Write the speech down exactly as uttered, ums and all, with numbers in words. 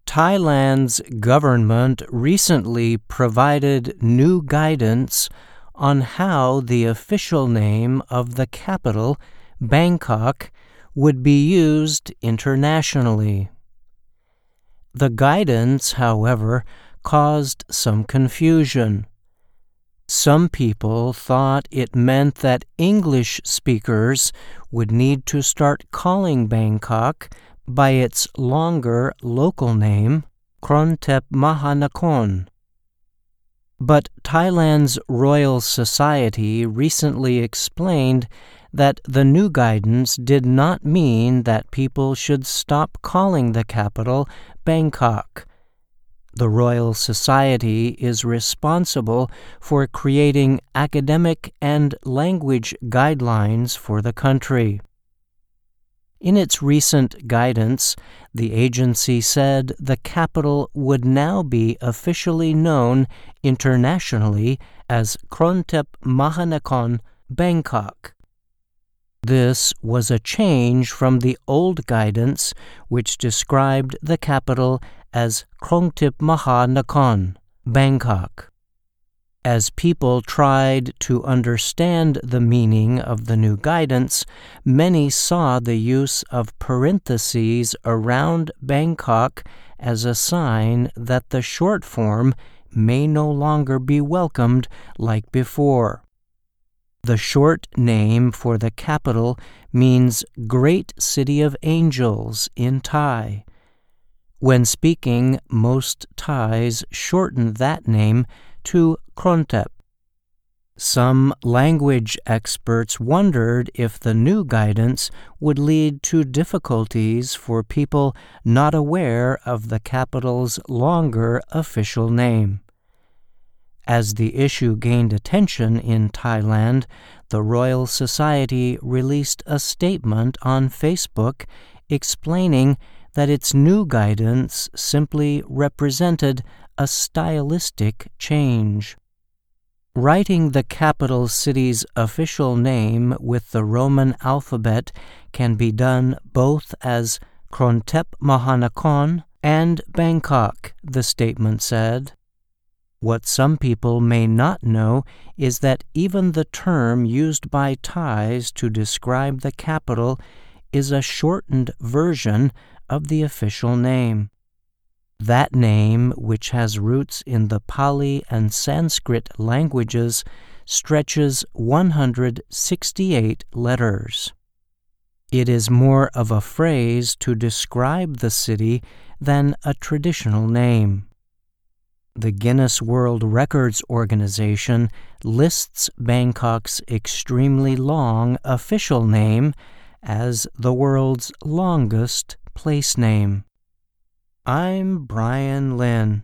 Thailand's government recently provided new guidance on how the official name of the capital, Bangkok, would be used internationally. The guidance, however, caused some confusion. Some people thought it meant that English speakers would need to start calling Bangkok by its longer local name, Krongthep Mahanakhon. But Thailand's Royal Society recently explained that the new guidance did not mean that people should stop calling the capital Bangkok. The Royal Society is responsible for creating academic and language guidelines for the country. In its recent guidance, the agency said the capital would now be officially known internationally as Krongthep Mahanakhon, Bangkok. This was a change from the old guidance, which described the capital as Krongthep Mahanakhon, Bangkok. As people tried to understand the meaning of the new guidance, many saw the use of parentheses around Bangkok as a sign that the short form may no longer be welcomed like before. The short name for the capital means Great City of Angels in Thai. When speaking, most Thais shorten that name to Krongthep. Some language experts wondered if the new guidance would lead to difficulties for people not aware of the capital's longer official name. As the issue gained attention in Thailand, the Royal Society released a statement on Facebook explaining that its new guidance simply represented a stylistic change. Writing the capital city's official name with the Roman alphabet can be done both as Krongthep Mahanakhon and Bangkok, the statement said. What some people may not know is that even the term used by Thais to describe the capital is a shortened version of the official name. That name, which has roots in the Pali and Sanskrit languages, stretches one hundred sixty-eight letters. It is more of a phrase to describe the city than a traditional name. The Guinness World Records Organization lists Bangkok's extremely long official name as the world's longest place name. I'm Brian Lynn.